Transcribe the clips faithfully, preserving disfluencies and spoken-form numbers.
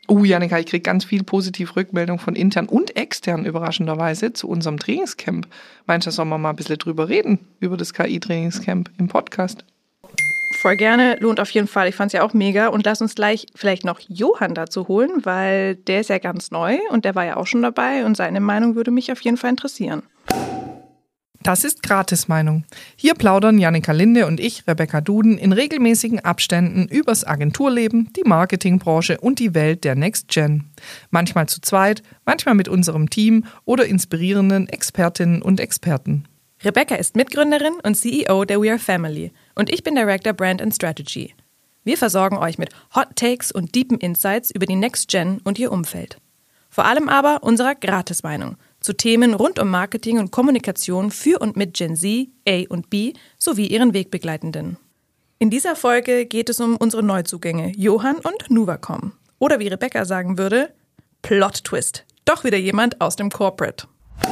Uh, Jannika, ich kriege ganz viel positive Rückmeldung von intern und extern überraschenderweise zu unserem Trainingscamp. Meinst du, sollen wir mal ein bisschen drüber reden, über das K I-Trainingscamp im Podcast? Voll gerne, lohnt auf jeden Fall. Ich fand es ja auch mega. Und lass uns gleich vielleicht noch Johann dazu holen, weil der ist ja ganz neu und der war ja auch schon dabei und seine Meinung würde mich auf jeden Fall interessieren. Das ist Gratis-Meinung. Hier plaudern Jannika Linde und ich, Rebecca Duden, in regelmäßigen Abständen übers Agenturleben, die Marketingbranche und die Welt der Next Gen. Manchmal zu zweit, manchmal mit unserem Team oder inspirierenden Expertinnen und Experten. Rebecca ist Mitgründerin und C E O der We Are Family und ich bin Director Brand and Strategy. Wir versorgen euch mit Hot Takes und deepen Insights über die Next Gen und ihr Umfeld. Vor allem aber unserer Gratis-Meinung zu Themen rund um Marketing und Kommunikation für und mit Gen Z, A und B sowie ihren Wegbegleitenden. In dieser Folge geht es um unsere Neuzugänge Johann und Nuvacom. Oder wie Rebecca sagen würde, Plot Twist. Doch wieder jemand aus dem Corporate.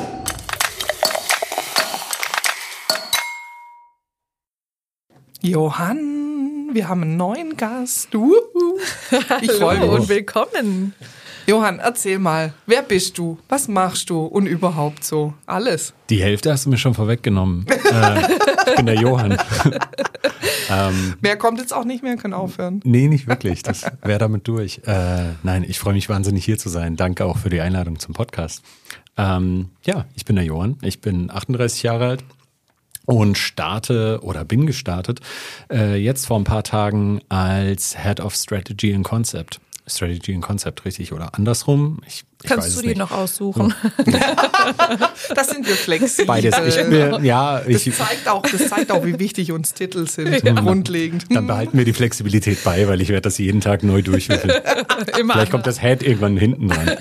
Johann, wir haben einen neuen Gast. Uh, ich freue mich. Und willkommen. Johann, erzähl mal, wer bist du? Was machst du? Und überhaupt so alles? Die Hälfte hast du mir schon vorweggenommen. äh, ich bin der Johann. ähm, Mehr kommt jetzt auch nicht mehr, können aufhören. Nee, nicht wirklich. Das wäre damit durch. Äh, nein, ich freue mich wahnsinnig hier zu sein. Danke auch für die Einladung zum Podcast. Ähm, ja, ich bin der Johann. Ich bin achtunddreißig Jahre alt. Und starte oder bin gestartet äh, jetzt vor ein paar Tagen als Head of Strategy and Concept. Strategy and Concept, richtig, oder andersrum? Ich, ich Kannst weiß du es die nicht. noch aussuchen? Das sind wir flexibel. Beides. Ich bin, ja, ich, das, zeigt auch, das zeigt auch, wie wichtig uns Titel sind, ja. Grundlegend. Dann behalten wir die Flexibilität bei, weil ich werde das jeden Tag neu durchwürfeln. Immer Vielleicht kommt das Head irgendwann hinten dran.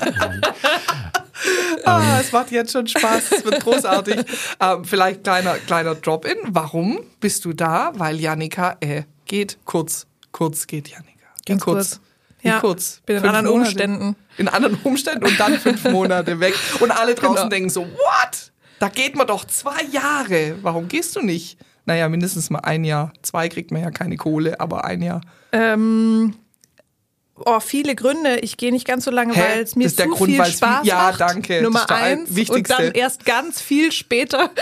Ah, es macht jetzt schon Spaß, es wird großartig. Ähm, vielleicht kleiner, kleiner Drop-in. Warum bist du da? Weil Jannika äh, geht kurz. Kurz geht Jannika. Ganz kurz. kurz. Wie Ja, kurz? bin in Fünf anderen Monate. Umständen. In anderen Umständen und dann fünf Monate weg. Und alle draußen Genau. denken so, what? Da geht man doch zwei Jahre. Warum gehst du nicht? Naja, mindestens mal ein Jahr. Zwei kriegt man ja keine Kohle, aber ein Jahr. Ähm, oh, viele Gründe. Ich gehe nicht ganz so lange, Hä? weil es mir Das ist der zu Grund, viel weil's viel- Spaß ja, macht. danke. Nummer Das ist der eins. Wichtigste. Und dann erst ganz viel später.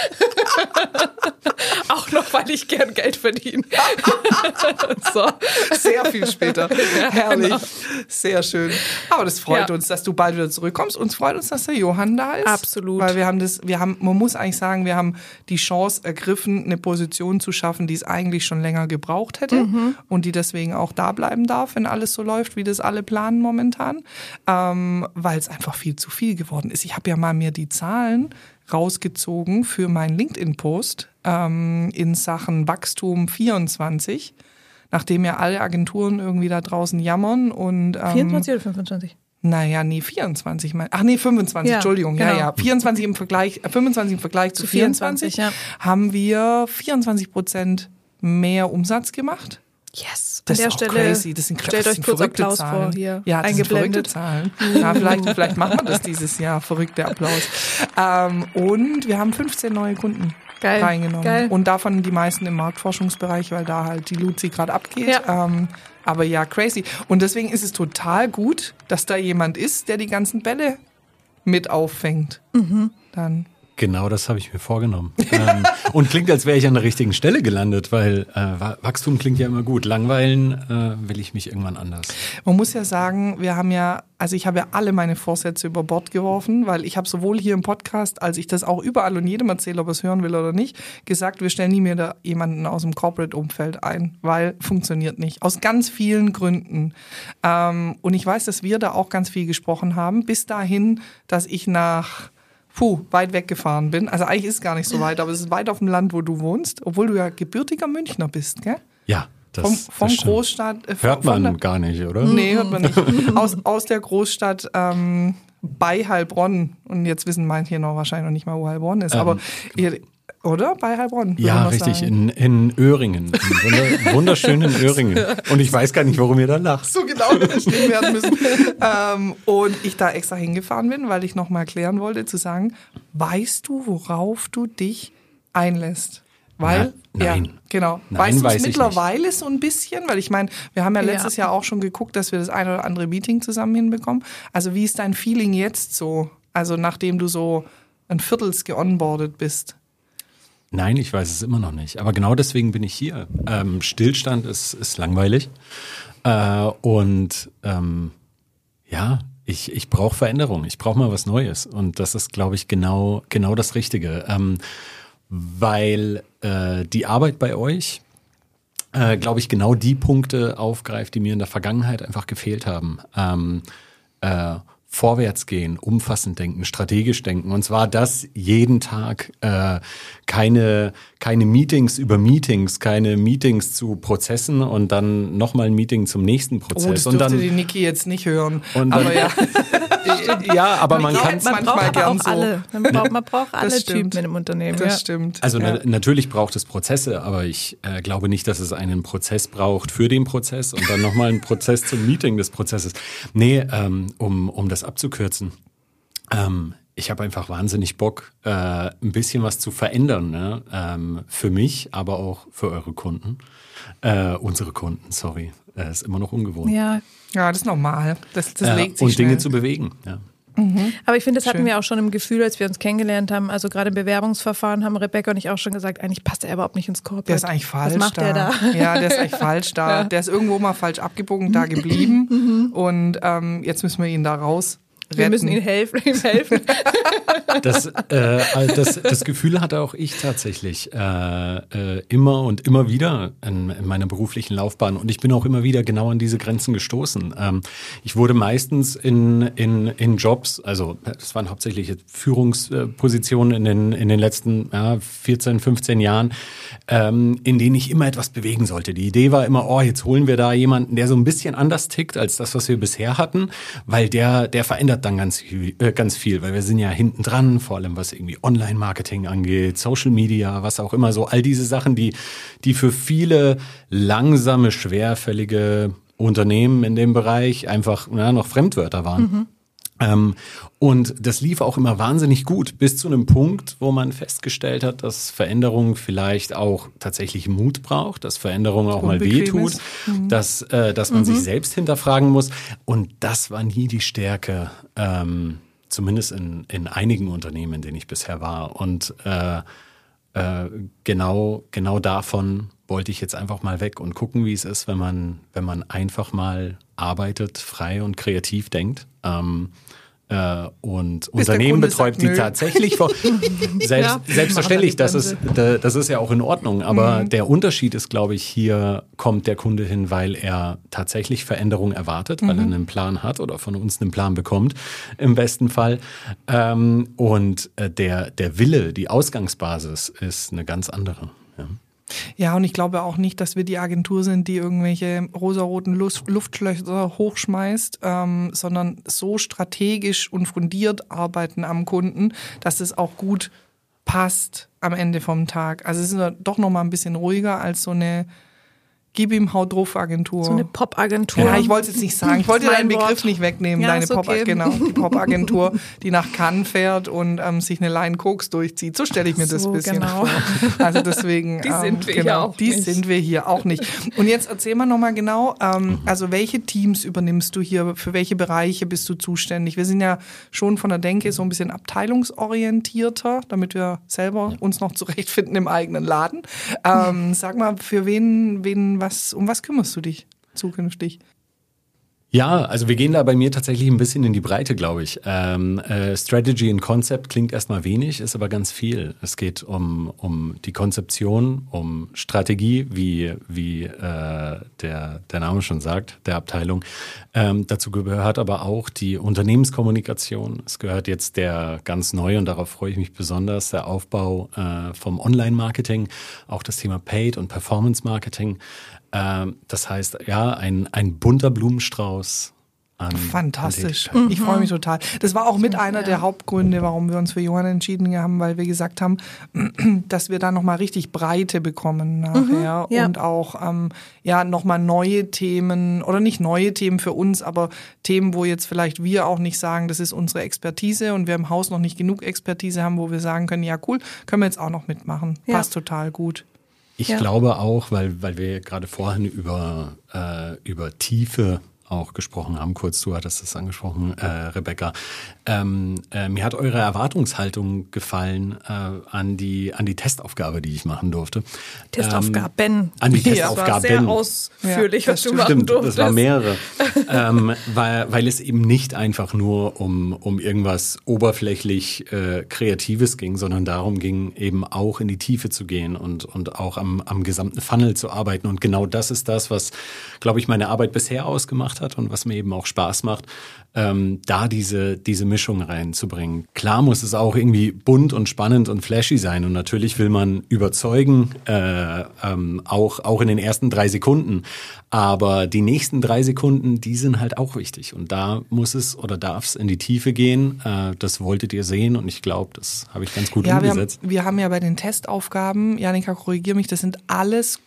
Auch noch, weil ich gern Geld verdiene. So. Sehr viel später. Herrlich. genau. Sehr schön. Aber das freut Ja. uns, dass du bald wieder zurückkommst. Uns freut uns, dass der Johann da ist. Absolut. Weil wir haben das, wir haben, man muss eigentlich sagen, wir haben die Chance ergriffen, eine Position zu schaffen, die es eigentlich schon länger gebraucht hätte Mhm. und die deswegen auch da bleiben darf, wenn alles so läuft, wie das alle planen momentan. Ähm, weil es einfach viel zu viel geworden ist. Ich habe ja mal mir die Zahlen rausgezogen für meinen LinkedIn-Post ähm, in Sachen Wachstum vierundzwanzig. Nachdem ja alle Agenturen irgendwie da draußen jammern und ähm, vierundzwanzig oder fünfundzwanzig? naja, nee, vierundzwanzig. Mein, ach nee, fünfundzwanzig, Ja, Entschuldigung. genau. Ja, ja. vierundzwanzig im Vergleich, äh, fünfundzwanzig im Vergleich zu, Zu vierundzwanzig, vierundzwanzig, ja. haben wir vierundzwanzig Prozent mehr Umsatz gemacht. Yes. Das An der ist auch Stelle crazy. Das sind, stellt das euch sind kurz verrückte Applaus Zahlen. vor hier, Ja, das sind verrückte eingeblendet. Zahlen. Ja, vielleicht, vielleicht machen wir das dieses Jahr. Verrückter Applaus. Ähm, und wir haben fünfzehn neue Kunden Geil. reingenommen. Geil. Und davon die meisten im Marktforschungsbereich, weil da halt die Luzi gerade abgeht. Ja. Ähm, aber ja, crazy. Und deswegen ist es total gut, dass da jemand ist, der die ganzen Bälle mit auffängt. Mhm. Dann. Genau das habe ich mir vorgenommen. ähm, und klingt, als wäre ich an der richtigen Stelle gelandet, weil äh, Wachstum klingt ja immer gut. Langweilen äh, will ich mich irgendwann anders. Man muss ja sagen, wir haben ja, also ich habe ja alle meine Vorsätze über Bord geworfen, weil ich habe sowohl hier im Podcast, als ich das auch überall und jedem erzähle, ob er es hören will oder nicht, gesagt, wir stellen nie mehr da jemanden aus dem Corporate-Umfeld ein, weil funktioniert nicht. Aus ganz vielen Gründen. Ähm, und ich weiß, dass wir da auch ganz viel gesprochen haben, bis dahin, dass ich nach Puh, weit weggefahren bin. Also eigentlich ist es gar nicht so weit, aber es ist weit auf dem Land, wo du wohnst, obwohl du ja gebürtiger Münchner bist, gell? Ja, das, Vom, vom das stimmt. Großstadt. Äh, Hört von man der, gar nicht, oder? Nee, hört man nicht. Aus, aus der Großstadt ähm, bei Heilbronn. Und jetzt wissen manche hier noch wahrscheinlich noch nicht mal, wo Heilbronn ist. Ähm, aber ihr, oder? Bei Heilbronn. würde Ja, man richtig, sagen. in, in Öhringen. In wunder, wunderschönen Öhringen. Und ich weiß gar nicht, warum ihr da lacht. So genau hätte stehen werden müssen. ähm, und ich da extra hingefahren bin, weil ich nochmal erklären wollte, zu sagen, weißt du, worauf du dich einlässt? Weil, Na, nein. ja, genau. Nein, weißt du weiß es ich mittlerweile so ein bisschen? Weil ich meine, wir haben ja letztes Ja. Jahr auch schon geguckt, dass wir das eine oder andere Meeting zusammen hinbekommen. Also wie ist dein Feeling jetzt so? Also nachdem du so ein Viertels geonboardet bist? Nein, ich weiß es immer noch nicht. Aber genau deswegen bin ich hier. Ähm, Stillstand ist, ist langweilig. Äh, und ähm, ja, ich, ich brauche Veränderung. Ich brauche mal was Neues. Und das ist, glaube ich, genau, genau das Richtige. Ähm, weil äh, die Arbeit bei euch, äh, glaube ich, genau die Punkte aufgreift, die mir in der Vergangenheit einfach gefehlt haben. Ähm, äh, Vorwärts gehen, umfassend denken, strategisch denken. Und zwar das jeden Tag. Äh, keine, keine Meetings über Meetings, keine Meetings zu Prozessen und dann nochmal ein Meeting zum nächsten Prozess. Oh, das und dürfte dann, die Niki jetzt nicht hören. und dann, Aber ja, ja, aber man Ja, kann man Man manchmal braucht aber gern auch so. alle. Man braucht, man braucht alle Das stimmt. Typen in einem Unternehmen. das ja. stimmt. Also ja. na, natürlich braucht es Prozesse, aber ich äh, glaube nicht, dass es einen Prozess braucht für den Prozess und dann nochmal einen Prozess zum Meeting des Prozesses. Nee, ähm, um, um das abzukürzen. Ähm, ich habe einfach wahnsinnig Bock, äh, ein bisschen was zu verändern, ne? ähm, für mich, aber auch für eure Kunden. Äh, unsere Kunden, sorry. Äh, ist immer noch ungewohnt. Ja, Ja, das ist normal. Das, das äh, legt sich und Dinge schnell. zu bewegen. Ja. aber ich finde, das hatten Schön. wir auch schon im Gefühl, als wir uns kennengelernt haben. Also gerade im Bewerbungsverfahren haben Rebecca und ich auch schon gesagt, eigentlich passt er überhaupt nicht ins Corporate. Der ist eigentlich falsch Was macht da. der da? Ja, der ist eigentlich falsch da. Der ist irgendwo mal falsch abgebogen, da geblieben. Und ähm, jetzt müssen wir ihn da raus retten. Wir müssen ihm helfen. Ihm helfen. Das, äh, das, das Gefühl hatte auch ich tatsächlich äh, äh, immer und immer wieder in, in meiner beruflichen Laufbahn. Und ich bin auch immer wieder genau an diese Grenzen gestoßen. Ähm, ich wurde meistens in, in, in Jobs, also es waren hauptsächlich Führungspositionen in den, in den letzten ja, vierzehn, fünfzehn Jahren, ähm, in denen ich immer etwas bewegen sollte. Die Idee war immer, oh, jetzt holen wir da jemanden, der so ein bisschen anders tickt als das, was wir bisher hatten, weil der, der verändert dann ganz, äh, ganz viel, weil wir sind ja hinten dran, vor allem was irgendwie Online-Marketing angeht, Social Media, was auch immer, so all diese Sachen, die, die für viele langsame, schwerfällige Unternehmen in dem Bereich einfach ja, noch Fremdwörter waren. Mhm. Ähm, und das lief auch immer wahnsinnig gut, bis zu einem Punkt, wo man festgestellt hat, dass Veränderung vielleicht auch tatsächlich Mut braucht, dass Veränderung auch mal wehtut, mhm. dass, äh, dass man mhm. sich selbst hinterfragen muss. Und das war nie die Stärke, ähm, zumindest in, in einigen Unternehmen, in denen ich bisher war. Und äh, äh, genau, genau davon wollte ich jetzt einfach mal weg und gucken, wie es ist, wenn man, wenn man einfach mal arbeitet, frei und kreativ denkt. Ähm, äh, und Bis Unternehmen der Kunde betreut, sagt, die nö. tatsächlich vor, selbst, Ja, selbstverständlich, das ist, Bremse. das ist ja auch in Ordnung. Aber Mhm. der Unterschied ist, glaube ich, hier kommt der Kunde hin, weil er tatsächlich Veränderung erwartet, weil Mhm. er einen Plan hat oder von uns einen Plan bekommt, im besten Fall. Ähm, und äh, der, der Wille, die Ausgangsbasis ist eine ganz andere. Ja. Ja, und ich glaube auch nicht, dass wir die Agentur sind, die irgendwelche rosaroten Luft- Luftschlösser hochschmeißt, ähm, sondern so strategisch und fundiert arbeiten am Kunden, dass es auch gut passt am Ende vom Tag. Also es ist doch noch mal ein bisschen ruhiger als so eine Gib ihm, haut drauf Agentur. So eine Pop-Agentur. Ja, ich wollte es jetzt nicht sagen. Ich wollte Das ist deinen mein Begriff Wort. nicht wegnehmen. Ja, Deine ist Pop, okay. genau, die Pop-Agentur, die nach Cannes fährt und ähm, sich eine Line Koks durchzieht. So stelle ich mir das So, ein bisschen genau. vor. Also deswegen, Die sind wir ähm, hier genau, auch die nicht. sind wir hier auch nicht. Und jetzt erzähl mal nochmal genau, ähm, also welche Teams übernimmst du hier? Für welche Bereiche bist du zuständig? Wir sind ja schon von der Denke so ein bisschen abteilungsorientierter, damit wir selber uns noch zurechtfinden im eigenen Laden. Ähm, sag mal, für wen, wen, was, um was kümmerst du dich zukünftig? Ja, also wir gehen da bei mir tatsächlich ein bisschen in die Breite, glaube ich. Ähm, äh, Strategy und Concept klingt erstmal wenig, ist aber ganz viel. Es geht um, um die Konzeption, um Strategie, wie, wie äh, der, der Name schon sagt, der Abteilung. Ähm, dazu gehört aber auch die Unternehmenskommunikation. Es gehört jetzt der ganz neu, und darauf freue ich mich besonders, der Aufbau äh, vom Online-Marketing, auch das Thema Paid und Performance-Marketing. Das heißt, ja, ein, ein bunter Blumenstrauß an Fantastisch. An ich freue mich total. Das war auch mit einer der Hauptgründe, warum wir uns für Johann entschieden haben, weil wir gesagt haben, dass wir da nochmal richtig Breite bekommen nachher mhm, ja. und auch ähm, ja nochmal neue Themen oder nicht neue Themen für uns, aber Themen, wo jetzt vielleicht wir auch nicht sagen, das ist unsere Expertise und wir im Haus noch nicht genug Expertise haben, wo wir sagen können, ja cool, können wir jetzt auch noch mitmachen. Ja. Passt total gut. Ich ja. glaube auch, weil, weil wir gerade vorhin über, äh, über Tiefe auch gesprochen haben, kurz du hattest es angesprochen, äh, Rebecca. Ähm, äh, mir hat eure Erwartungshaltung gefallen äh, an die an die Testaufgabe, die ich machen durfte. Testaufgaben. Ähm, an die Ja, Testaufgaben. das war sehr ausführlich, ja, was du Stimmt, machen durftest. das war mehrere. ähm, weil, weil es eben nicht einfach nur um, um irgendwas oberflächlich äh, Kreatives ging, sondern darum ging, eben auch in die Tiefe zu gehen und, und auch am, am gesamten Funnel zu arbeiten. Und genau das ist das, was, glaube ich, meine Arbeit bisher ausgemacht hat und was mir eben auch Spaß macht, ähm, da diese diese Mischung reinzubringen. Klar muss es auch irgendwie bunt und spannend und flashy sein und natürlich will man überzeugen, äh, ähm, auch auch in den ersten drei Sekunden. Aber die nächsten drei Sekunden, die sind halt auch wichtig und da muss es oder darf es in die Tiefe gehen. Äh, das wolltet ihr sehen und ich glaube, das habe ich ganz gut ja, umgesetzt. Wir haben, wir haben ja bei den Testaufgaben, Jannika, korrigier mich, das sind alles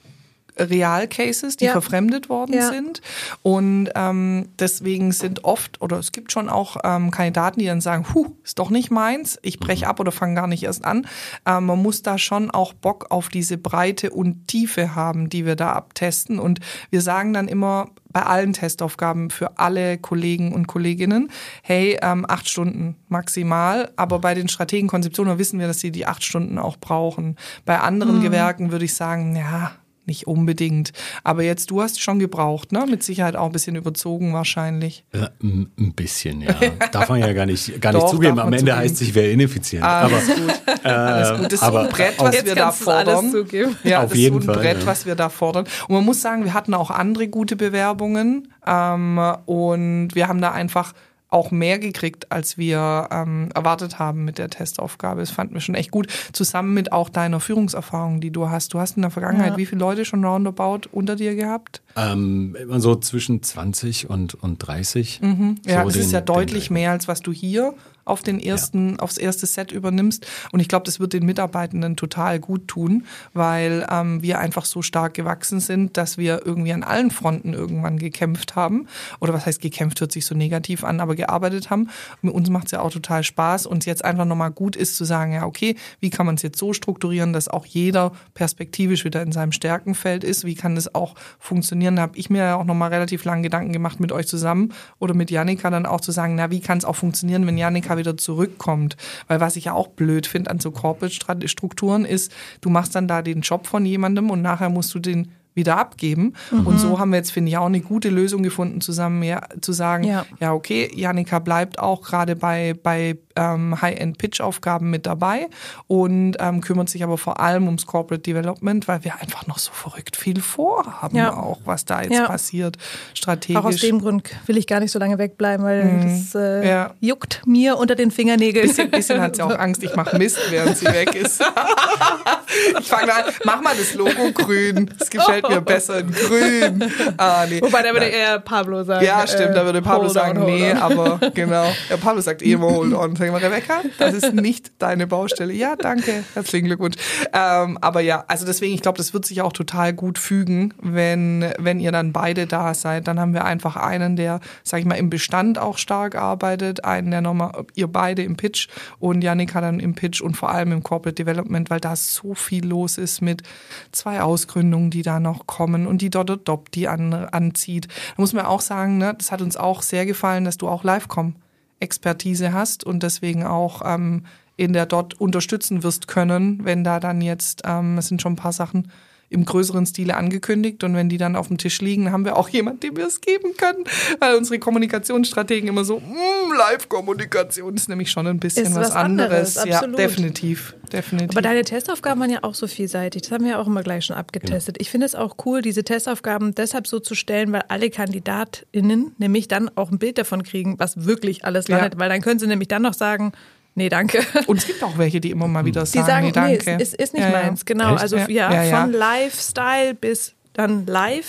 Realcases, die ja. verfremdet worden ja. sind und ähm, deswegen sind oft, oder es gibt schon auch ähm, Kandidaten, die dann sagen, huh, ist doch nicht meins, ich breche ab oder fange gar nicht erst an. Ähm, man muss da schon auch Bock auf diese Breite und Tiefe haben, die wir da abtesten und wir sagen dann immer bei allen Testaufgaben für alle Kollegen und Kolleginnen, hey, ähm, acht Stunden maximal, aber bei den Strategenkonzeptionen wissen wir, dass sie die acht Stunden auch brauchen. Bei anderen mhm. Gewerken würde ich sagen, ja, nicht unbedingt. Aber jetzt, du hast schon gebraucht, ne? Mit Sicherheit auch ein bisschen überzogen wahrscheinlich. Äh, ein bisschen, ja. Darf man ja gar nicht, gar nicht Doch, zugeben. Am Ende zugeben. heißt es, ich wäre ineffizient. Ah, aber, alles gut. Äh, alles gut. Das ist aber so ein Brett, was jetzt wir da fordern. Alles zugeben. Ja, Auf das jeden ist so ein Fall, Brett, ja. was wir da fordern. Und man muss sagen, wir hatten auch andere gute Bewerbungen ähm, und wir haben da einfach auch mehr gekriegt, als wir ähm, erwartet haben mit der Testaufgabe. Das fanden wir schon echt gut. Zusammen mit auch deiner Führungserfahrung, die du hast. Du hast in der Vergangenheit ja. wie viele Leute schon roundabout unter dir gehabt? Ähm, immer so zwischen zwanzig und, und dreißig. Mhm. Ja, so das den, ist ja deutlich den mehr, als was du hier auf den ersten, ja. aufs erste Set übernimmst. Und ich glaube, das wird den Mitarbeitenden total gut tun, weil ähm, wir einfach so stark gewachsen sind, dass wir irgendwie an allen Fronten irgendwann gekämpft haben. Oder was heißt gekämpft, hört sich so negativ an, aber gearbeitet haben. Und uns macht es ja auch total Spaß. Und jetzt einfach nochmal gut ist zu sagen, ja okay, wie kann man es jetzt so strukturieren, dass auch jeder perspektivisch wieder in seinem Stärkenfeld ist? Wie kann das auch funktionieren? Da habe ich mir ja auch nochmal relativ lange Gedanken gemacht mit euch zusammen oder mit Jannika dann auch zu sagen, na wie kann es auch funktionieren, wenn Jannika wieder zurückkommt. Weil was ich ja auch blöd finde an so Corporate-Strukturen ist, du machst dann da den Job von jemandem und nachher musst du den wieder abgeben. Mhm. Und so haben wir jetzt, finde ich, auch eine gute Lösung gefunden, zusammen ja, zu sagen, ja. ja okay, Jannika bleibt auch gerade bei, bei ähm, High-End-Pitch-Aufgaben mit dabei und ähm, kümmert sich aber vor allem ums Corporate Development, weil wir einfach noch so verrückt viel vorhaben, ja. auch was da jetzt ja. passiert, strategisch. Auch aus dem Grund will ich gar nicht so lange wegbleiben, weil mhm. das äh, ja. juckt mir unter den Fingernägeln. Bisschen, bisschen hat sie auch Angst, ich mache Mist, während sie weg ist. Ich fange an, mach mal das Logo grün, das gefällt mir besser in grün. Ah, nee. Wobei, da würde eher Pablo sagen. Ja, stimmt, da würde Pablo hold sagen, on, hold nee, on. aber genau. Ja, Pablo sagt eh immer hold on. Sag mal, Rebecca, das ist nicht deine Baustelle. Ja, danke, herzlichen Glückwunsch. Ähm, aber ja, also deswegen, ich glaube, das wird sich auch total gut fügen, wenn, wenn ihr dann beide da seid. Dann haben wir einfach einen, der, sag ich mal, im Bestand auch stark arbeitet, einen, der nochmal, ihr beide im Pitch und Jannika dann im Pitch und vor allem im Corporate Development, weil da so viel los ist mit zwei Ausgründungen, die da noch kommen und die Dot Dot die an, anzieht. Da muss man auch sagen, ne, das hat uns auch sehr gefallen, dass du auch Livecom-Expertise hast und deswegen auch ähm, in der Dot unterstützen wirst können, wenn da dann jetzt, ähm, es sind schon ein paar Sachen im größeren Stile angekündigt und wenn die dann auf dem Tisch liegen, haben wir auch jemanden, dem wir es geben können, weil unsere Kommunikationsstrategen immer so, mm, Live-Kommunikation ist nämlich schon ein bisschen ist was, was anderes. anderes. Absolut. Ja, definitiv, definitiv. Aber deine Testaufgaben waren ja auch so vielseitig. Das haben wir ja auch immer gleich schon abgetestet. Genau. Ich finde es auch cool, diese Testaufgaben deshalb so zu stellen, weil alle KandidatInnen nämlich dann auch ein Bild davon kriegen, was wirklich alles landet, ja. Weil dann können sie nämlich dann noch sagen, nee, danke. Und es gibt auch welche, die immer mal wieder sagen, die sagen, nee, danke. Nee, es ist nicht ja, meins. Genau, Echt? also ja, ja, ja. von Lifestyle bis dann live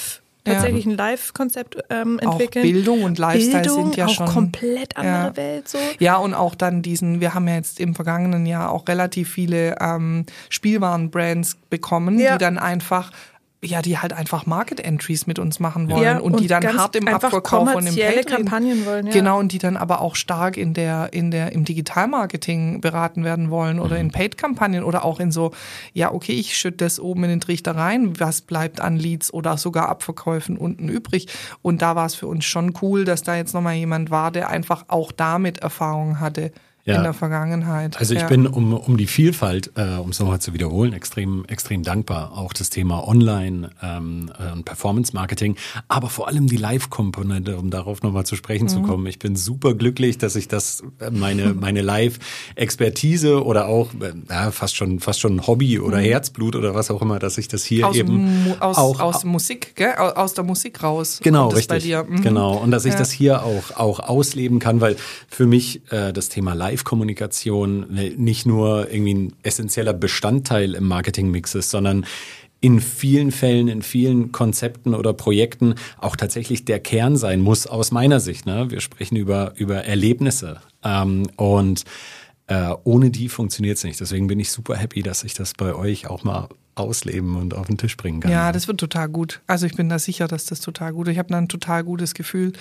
tatsächlich ein Live-Konzept ähm, entwickeln. Auch Bildung und Lifestyle Bildung, sind ja auch schon komplett andere ja. Welt so. Ja, und auch dann diesen, wir haben ja jetzt im vergangenen Jahr auch relativ viele ähm, Spielwarenbrands bekommen, Ja. die dann einfach ja, die halt einfach Market-Entries mit uns machen wollen Ja, und, und die dann ganz hart im einfach Abverkauf und im kommerzielle Paid Kampagnen wollen, ja. Genau, und die dann aber auch stark in der, in der, im Digitalmarketing beraten werden wollen oder in Paid-Kampagnen oder auch in so, ja, okay, ich schütte das oben in den Trichter rein, was bleibt an Leads oder sogar Abverkäufen unten übrig. Und da war es für uns schon cool, dass da jetzt nochmal jemand war, der einfach auch damit Erfahrung hatte. Ja. In der Vergangenheit. Also ich ja. bin um, um die Vielfalt, äh, um es nochmal zu wiederholen, extrem, extrem dankbar. Auch das Thema Online ähm, und Performance-Marketing, aber vor allem die Live-Komponente, um darauf nochmal zu sprechen mhm. zu kommen. Ich bin super glücklich, dass ich das, meine, meine Live-Expertise oder auch ja, fast schon fast schon Hobby oder mhm. Herzblut oder was auch immer, dass ich das hier aus eben Mu- aus, auch aus Musik, gell? Aus der Musik raus. Genau, kommt das richtig. Bei dir. Mhm. Genau. Und dass ich ja. das hier auch, auch ausleben kann, weil für mich äh, das Thema Live Live-Kommunikation nicht nur irgendwie ein essentieller Bestandteil im Marketingmix ist, sondern in vielen Fällen, in vielen Konzepten oder Projekten auch tatsächlich der Kern sein muss, aus meiner Sicht. Ne? Wir sprechen über, über Erlebnisse ähm, und äh, ohne die funktioniert es nicht. Deswegen bin ich super happy, dass ich das bei euch auch mal ausleben und auf den Tisch bringen kann. Ja, das wird total gut. Also ich bin da sicher, dass das total gut ist. Ich habe da ein total gutes Gefühl.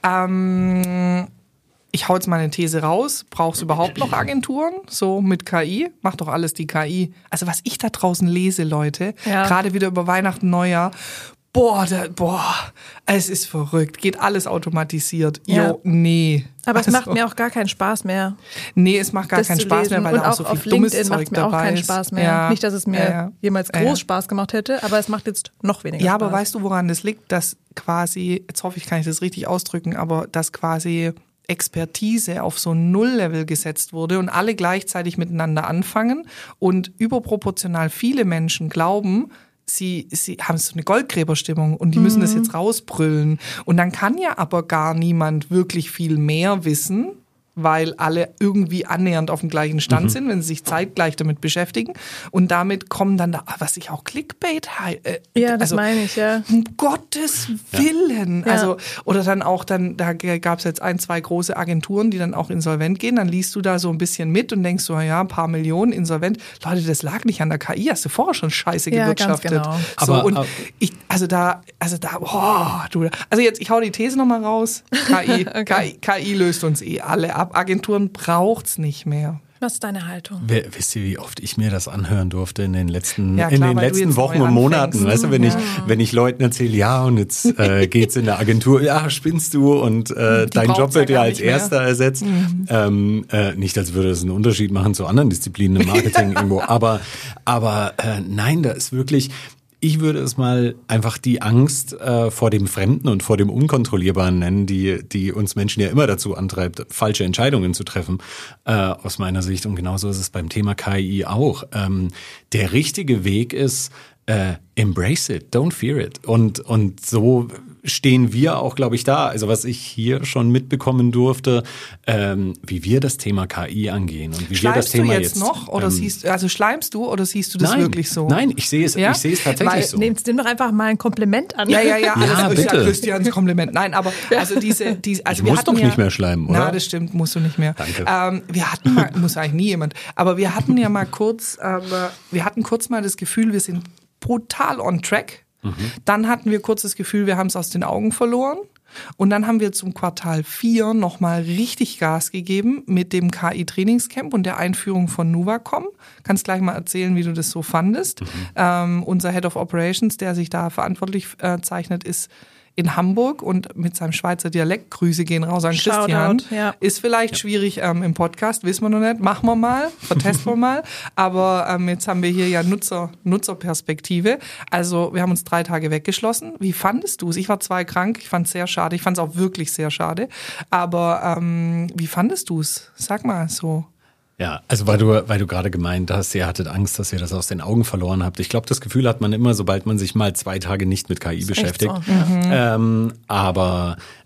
Ähm... Ich hau jetzt mal eine These raus. Brauchst du überhaupt noch Agenturen? So mit K I? Mach doch alles die K I. Also was ich da draußen lese, Leute, ja. gerade wieder über Weihnachten, Neujahr, boah, da, boah, es ist verrückt. Geht alles automatisiert. Ja. Jo, nee. Aber es also, macht mir auch gar keinen Spaß mehr. Nee, es macht gar keinen Spaß mehr, weil und da auch, auch so auf viel dummes LinkedIn Zeug macht mir dabei auch keinen ist. Spaß mehr. Ja. Nicht, dass es mir ja, ja. jemals groß ja. Spaß gemacht hätte, aber es macht jetzt noch weniger ja, Spaß. Ja, aber weißt du, woran das liegt? Dass quasi, jetzt hoffe ich, kann ich das richtig ausdrücken, aber dass quasi Expertise auf so ein Null-Level gesetzt wurde und alle gleichzeitig miteinander anfangen und überproportional viele Menschen glauben, sie, sie haben so eine Goldgräberstimmung und die müssen mhm. das jetzt rausbrüllen. Und dann kann ja aber gar niemand wirklich viel mehr wissen, weil alle irgendwie annähernd auf dem gleichen Stand mhm. sind, wenn sie sich zeitgleich damit beschäftigen. Und damit kommen dann da, was ich auch Clickbait, äh, ja, das also, meine ich, ja. Um Gottes Willen. Ja. Also, oder dann auch dann, da gab es jetzt ein, zwei große Agenturen, die dann auch insolvent gehen. Dann liest du da so ein bisschen mit und denkst so, ja, ein paar Millionen insolvent. Leute, das lag nicht an der K I, hast du vorher schon scheiße ja, gewirtschaftet. Ganz genau. So, aber, und aber, ich, also da, also da, boah, du, also jetzt, ich hau die These nochmal raus. K I, okay. K I, K I löst uns eh alle ab. Agenturen braucht's nicht mehr. Was ist deine Haltung? Wer, wisst ihr, wie oft ich mir das anhören durfte in den letzten, ja, klar, in den letzten Wochen und Monaten? Weißt du, wenn ja. ich, wenn ich Leuten erzähle, ja, und jetzt äh, geht's in der Agentur, ja, spinnst du und äh, dein Job wird ja als erster ersetzt. Mhm. Ähm, äh, nicht, als würde es einen Unterschied machen zu anderen Disziplinen im Marketing irgendwo, aber, aber äh, nein, da ist wirklich. Ich würde es mal einfach die Angst äh, vor dem Fremden und vor dem Unkontrollierbaren nennen, die die uns Menschen ja immer dazu antreibt, falsche Entscheidungen zu treffen, äh, aus meiner Sicht. Und genauso ist es beim Thema K I auch. Ähm, der richtige Weg ist, äh, embrace it, don't fear it. Und, und so stehen wir auch, glaube ich, da. Also was ich hier schon mitbekommen durfte, ähm, wie wir das Thema K I angehen und wie Schleimst wir das Thema du jetzt, jetzt noch oder ähm, siehst also schleimst du oder siehst du das nein, wirklich so? Nein, ich sehe es, ja? ich sehe es tatsächlich Weil, so. Nehmt dem doch einfach mal ein Kompliment an. Ja, ja, ja, alles ja, ist bitte. ja Christians Kompliment. Nein, aber also diese, diese also ich wir muss hatten doch ja, nicht mehr schleimen, oder? Na, das stimmt, musst du nicht mehr. Danke. Ähm, wir hatten mal, muss eigentlich nie jemand, aber wir hatten ja mal kurz, ähm, wir hatten kurz mal das Gefühl, wir sind brutal on track. Mhm. Dann hatten wir kurz das Gefühl, wir haben es aus den Augen verloren. Und dann haben wir zum Quartal vier nochmal richtig Gas gegeben mit dem K I-Trainingscamp und der Einführung von Nuvacom. Kannst gleich mal erzählen, wie du das so fandest. Mhm. Ähm, unser Head of Operations, der sich da verantwortlich äh, zeichnet, ist in Hamburg und mit seinem Schweizer Dialekt, Grüße gehen raus an Shoutout, Christian, ja. ist vielleicht ja. schwierig ähm, im Podcast, wissen wir noch nicht, machen wir mal, vertesten wir mal, aber ähm, jetzt haben wir hier ja Nutzer, Nutzerperspektive, also wir haben uns drei Tage weggeschlossen. Wie fandest du es? Ich war zwei krank, ich fand es sehr schade, ich fand es auch wirklich sehr schade, aber ähm, wie fandest du es? Sag mal so. Ja, also weil du, weil du gerade gemeint hast, ihr hattet Angst, dass ihr das aus den Augen verloren habt. Ich glaube, das Gefühl hat man immer, sobald man sich mal zwei Tage nicht mit K I beschäftigt. So, ja. ähm, aber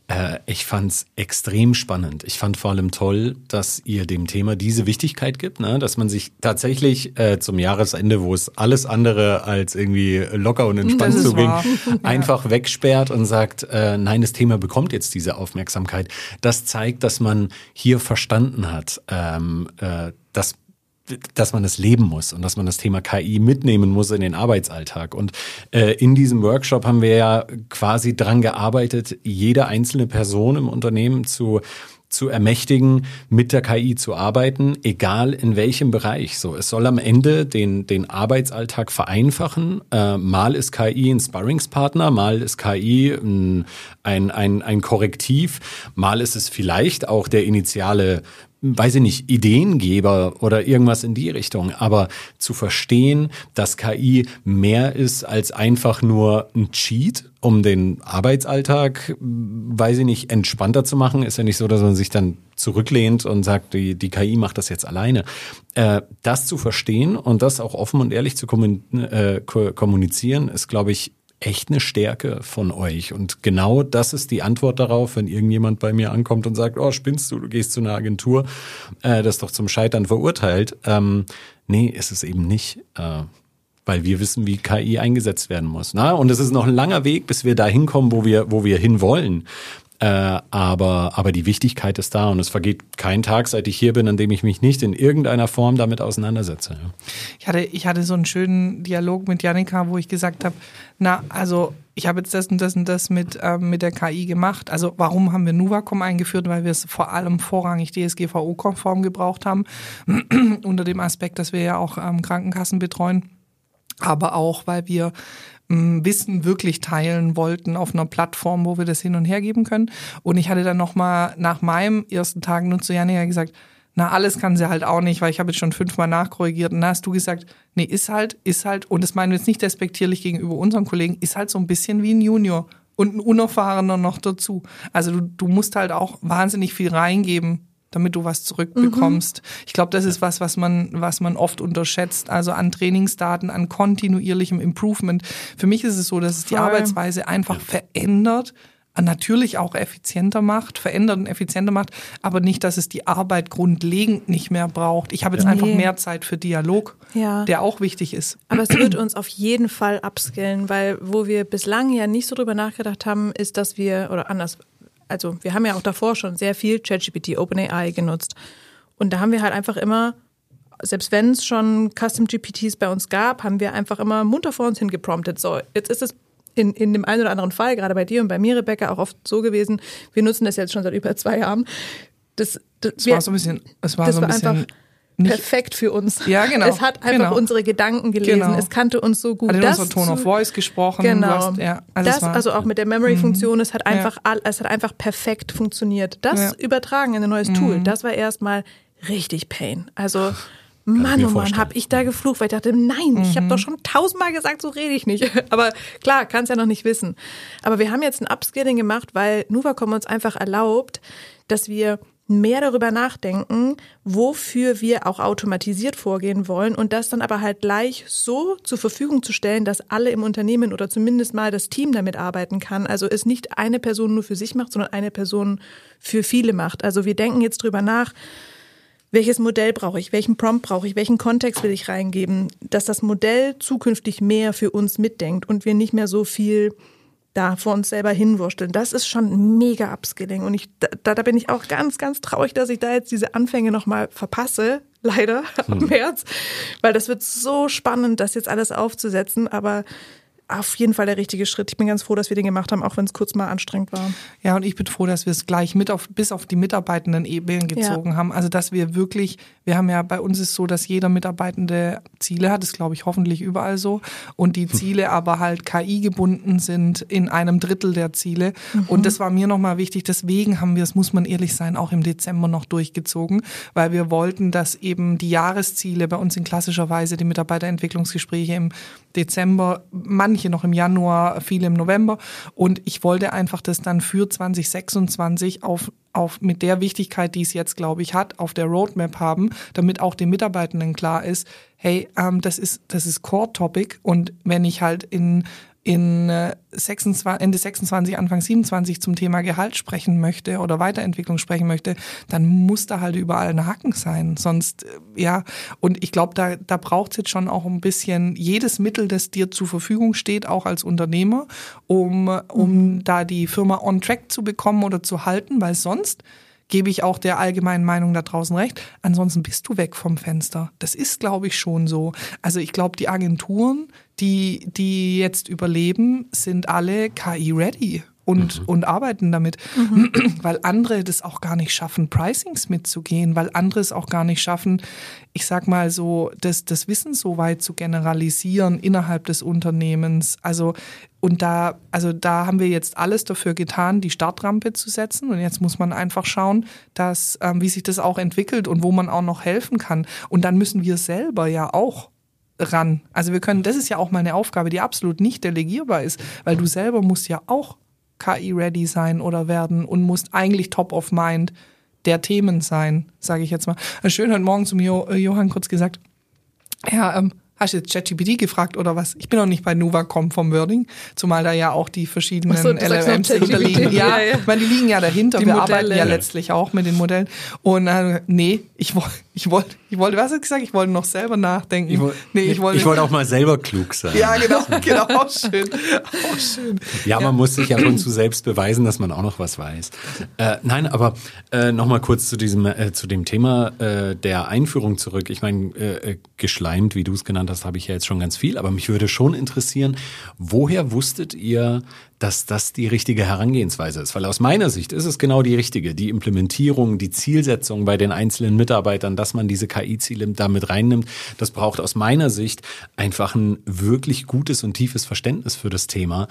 Äh, ich fand's extrem spannend. Ich fand vor allem toll, dass ihr dem Thema diese Wichtigkeit gibt, ne? Dass man sich tatsächlich äh, zum Jahresende, wo es alles andere als irgendwie locker und entspannt zuging, einfach wegsperrt und sagt, äh, nein, das Thema bekommt jetzt diese Aufmerksamkeit. Das zeigt, dass man hier verstanden hat, ähm, äh, dass dass man es leben muss und dass man das Thema K I mitnehmen muss in den Arbeitsalltag. Und äh, in diesem Workshop haben wir ja quasi dran gearbeitet, jede einzelne Person im Unternehmen zu zu ermächtigen, mit der K I zu arbeiten, egal in welchem Bereich. So, es soll am Ende den den Arbeitsalltag vereinfachen. Äh, mal ist K I ein Sparringspartner, mal ist K I ein, ein ein ein Korrektiv, mal ist es vielleicht auch der initiale, weiß ich nicht, Ideengeber oder irgendwas in die Richtung. Aber zu verstehen, dass K I mehr ist als einfach nur ein Cheat, um den Arbeitsalltag, weiß ich nicht, entspannter zu machen. Ist ja nicht so, dass man sich dann zurücklehnt und sagt, die, die K I macht das jetzt alleine. Äh, das zu verstehen und das auch offen und ehrlich zu kommunizieren, ist, glaube ich, echt eine Stärke von euch. Und genau das ist die Antwort darauf, wenn irgendjemand bei mir ankommt und sagt, oh, spinnst du, du gehst zu einer Agentur, äh, das ist doch zum Scheitern verurteilt. Ähm, nee, ist es eben nicht, äh, weil wir wissen, wie K I eingesetzt werden muss. Na, und es ist noch ein langer Weg, bis wir da hinkommen, wo wir, wo wir hinwollen. Äh, aber, aber die Wichtigkeit ist da und es vergeht kein Tag, seit ich hier bin, an dem ich mich nicht in irgendeiner Form damit auseinandersetze. Ja. Ich hatte, ich hatte so einen schönen Dialog mit Jannika, wo ich gesagt habe, na, also ich habe jetzt das und das und das mit, ähm, mit der K I gemacht. Also warum haben wir Nuvacom eingeführt? Weil wir es vor allem vorrangig D S G V O-konform gebraucht haben, unter dem Aspekt, dass wir ja auch ähm, Krankenkassen betreuen, aber auch, weil wir Wissen wirklich teilen wollten auf einer Plattform, wo wir das hin und her geben können. Und ich hatte dann nochmal nach meinem ersten Tag nur zu Jannika gesagt, na, alles kann sie halt auch nicht, weil ich habe jetzt schon fünfmal nachkorrigiert. Und da hast du gesagt, nee, ist halt, ist halt, und das meinen wir jetzt nicht despektierlich gegenüber unseren Kollegen, ist halt so ein bisschen wie ein Junior und ein Unerfahrener noch dazu. Also du, du musst halt auch wahnsinnig viel reingeben, damit du was zurückbekommst. Mhm. Ich glaube, das ist was, was man, was man oft unterschätzt. Also an Trainingsdaten, an kontinuierlichem Improvement. Für mich ist es so, dass es die Voll. Arbeitsweise einfach verändert, natürlich auch effizienter macht, verändert und effizienter macht, aber nicht, dass es die Arbeit grundlegend nicht mehr braucht. Ich habe jetzt nee. einfach mehr Zeit für Dialog, ja. der auch wichtig ist. Aber es wird uns auf jeden Fall upskillen, weil wo wir bislang ja nicht so drüber nachgedacht haben, ist, dass wir, oder anders, also wir haben ja auch davor schon sehr viel ChatGPT, OpenAI genutzt. Und da haben wir halt einfach immer, selbst wenn es schon Custom-G P Ts bei uns gab, haben wir einfach immer munter vor uns hingepromptet. So, jetzt ist es in, in dem einen oder anderen Fall, gerade bei dir und bei mir, Rebecca, auch oft so gewesen, wir nutzen das jetzt schon seit über zwei Jahren. Das, das, es wir, war so ein bisschen, es war das so ein war bisschen einfach Nicht, perfekt für uns. Ja, genau. Es hat einfach genau. unsere Gedanken gelesen. Genau. Es kannte uns so gut. Hat in das unserer Tone of Voice gesprochen. Genau. Hast, ja, also, das, also auch mit der Memory-Funktion. Mhm. Es hat einfach, ja. es hat einfach perfekt funktioniert. Das ja. übertragen in ein neues mhm. Tool, das war erstmal richtig Pain. Also Mann, oh Mann, hab ich da geflucht, weil ich dachte, nein, mhm. ich habe doch schon tausendmal gesagt, so rede ich nicht. Aber klar, kann's ja noch nicht wissen. Aber wir haben jetzt ein Upskilling gemacht, weil Nuvacom uns einfach erlaubt, dass wir mehr darüber nachdenken, wofür wir auch automatisiert vorgehen wollen und das dann aber halt gleich so zur Verfügung zu stellen, dass alle im Unternehmen oder zumindest mal das Team damit arbeiten kann. Also es nicht eine Person nur für sich macht, sondern eine Person für viele macht. Also wir denken jetzt drüber nach, welches Modell brauche ich, welchen Prompt brauche ich, welchen Kontext will ich reingeben, dass das Modell zukünftig mehr für uns mitdenkt und wir nicht mehr so viel da vor uns selber hinwursteln. Das ist schon ein mega Upskilling und ich, da, da bin ich auch ganz, ganz traurig, dass ich da jetzt diese Anfänge nochmal verpasse, leider, hm. am März, weil das wird so spannend, das jetzt alles aufzusetzen, aber auf jeden Fall der richtige Schritt. Ich bin ganz froh, dass wir den gemacht haben, auch wenn es kurz mal anstrengend war. Ja, und ich bin froh, dass wir es gleich mit auf, bis auf die mitarbeitenden Ebenen gezogen ja. haben. Also, dass wir wirklich, wir haben ja, bei uns ist so, dass jeder Mitarbeitende Ziele hat, das glaube ich hoffentlich überall so. Und die Ziele aber halt K I gebunden sind in einem Drittel der Ziele. Mhm. Und das war mir nochmal wichtig. Deswegen haben wir, das muss man ehrlich sein, auch im Dezember noch durchgezogen, weil wir wollten, dass eben die Jahresziele, bei uns sind klassischerweise die Mitarbeiterentwicklungsgespräche im Dezember, manche noch im Januar, viele im November. Und ich wollte einfach das dann für zwanzig sechsundzwanzig auf, auf mit der Wichtigkeit, die es jetzt, glaube ich, hat, auf der Roadmap haben, damit auch den Mitarbeitenden klar ist, hey, ähm, das ist das ist Core-Topic und wenn ich halt in in sechsundzwanzig, Ende sechsundzwanzig, Anfang siebenundzwanzig zum Thema Gehalt sprechen möchte oder Weiterentwicklung sprechen möchte, dann muss da halt überall ein Haken sein. Sonst, ja, und ich glaube, da, da braucht es jetzt schon auch ein bisschen jedes Mittel, das dir zur Verfügung steht, auch als Unternehmer, um, um mhm. da die Firma on track zu bekommen oder zu halten, weil sonst gebe ich auch der allgemeinen Meinung da draußen recht. Ansonsten bist du weg vom Fenster. Das ist, glaube ich, schon so. Also ich glaube, die Agenturen, die, die jetzt überleben, sind alle K I-ready und, mhm. und arbeiten damit. Mhm. Weil andere das auch gar nicht schaffen, Pricings mitzugehen, weil andere es auch gar nicht schaffen, ich sag mal so, das, das Wissen so weit zu generalisieren innerhalb des Unternehmens. Also Und da, also da haben wir jetzt alles dafür getan, die Startrampe zu setzen. Und jetzt muss man einfach schauen, dass, ähm, wie sich das auch entwickelt und wo man auch noch helfen kann. Und dann müssen wir selber ja auch ran. Also wir können, das ist ja auch mal eine Aufgabe, die absolut nicht delegierbar ist, weil du selber musst ja auch K I-ready sein oder werden und musst eigentlich top of mind der Themen sein, sage ich jetzt mal. Schön heute Morgen zum jo- Johann kurz gesagt, ja, ähm, hast du jetzt ChatGPT gefragt oder was? Ich bin noch nicht bei Novacom vom Wording, zumal da ja auch die verschiedenen so, L L Ms hinterliegen. Ja, ja, ja. Ich meine, die liegen ja dahinter. Die Wir Modelle. arbeiten ja letztlich auch mit den Modellen. Und äh, nee, ich wollte, ich wollte, ich wollte, was hast du gesagt? Ich wollte noch selber nachdenken. Ich, woll, nee, ich wollte, ich wollte auch mal selber klug sein. Ja, genau, genau, auch schön, auch schön. Ja, man muss sich ab und zu selbst beweisen, dass man auch noch was weiß. Äh, nein, aber äh, noch mal kurz zu diesem, äh, zu dem Thema äh, der Einführung zurück. Ich meine, äh, geschleimt, wie du es genannt hast, habe ich ja jetzt schon ganz viel, aber mich würde schon interessieren, woher wusstet ihr, dass das die richtige Herangehensweise ist? Weil aus meiner Sicht ist es genau die richtige. Die Implementierung, die Zielsetzung bei den einzelnen Mitarbeitern, dass man diese K I-Ziele da mit reinnimmt, das braucht aus meiner Sicht einfach ein wirklich gutes und tiefes Verständnis für das Thema.